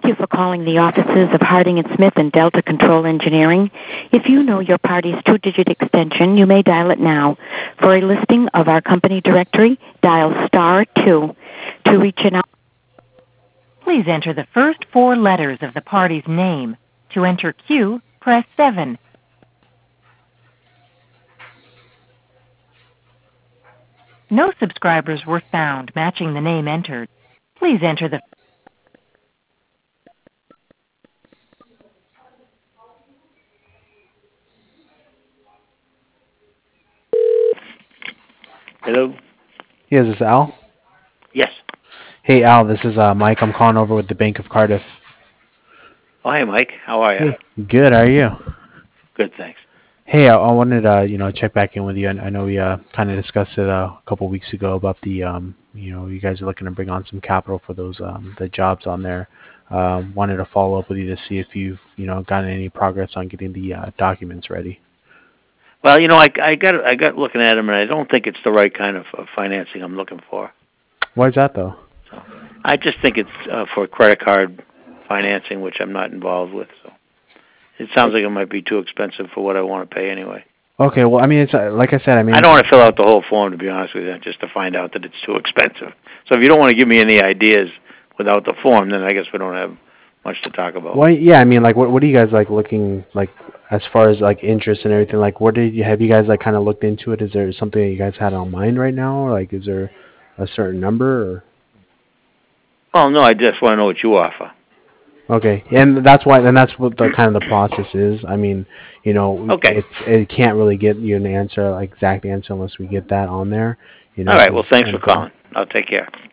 you for calling the offices of Harding and Smith and Delta Control Engineering. If you know your party's 2-digit extension, you may dial it now. For a listing of our company directory, dial *2. To reach an... Please enter the first 4 letters of the party's name. To enter Q, press 7. No subscribers were found matching the name entered. Please enter the... Hello? Yeah, is this Al? Yes. Hey, Al, this is Mike. I'm calling over with the Bank of Cardiff. Oh, hey, Mike. How are you? Hey, good. How are you? Good, thanks. Hey, I wanted to, check back in with you. I know we kind of discussed it a couple weeks ago about the, you guys are looking to bring on some capital for those the jobs on there. Wanted to follow up with you to see if you've, gotten any progress on getting the documents ready. Well, I got looking at them, and I don't think it's the right kind of financing I'm looking for. Why is that, though? So, I just think it's for credit card financing, which I'm not involved with. So it sounds like it might be too expensive for what I want to pay anyway. Okay, well, I mean, it's like I said, I don't want to fill out the whole form, to be honest with you, just to find out that it's too expensive. So if you don't want to give me any ideas without the form, then I guess we don't have much to talk about. Well, yeah, I mean, like, what are you guys like looking like as far as like interest and everything? Like, have you guys like kind of looked into it? Is there something that you guys had on mind right now? Or, like, is there a certain number? Or? Well, no, I just want to know what you offer. Okay, and that's what the kind of the process is. I mean, Okay. it can't really get you an exact answer unless we get that on there. All right. Well, thanks for calling. I'll take care.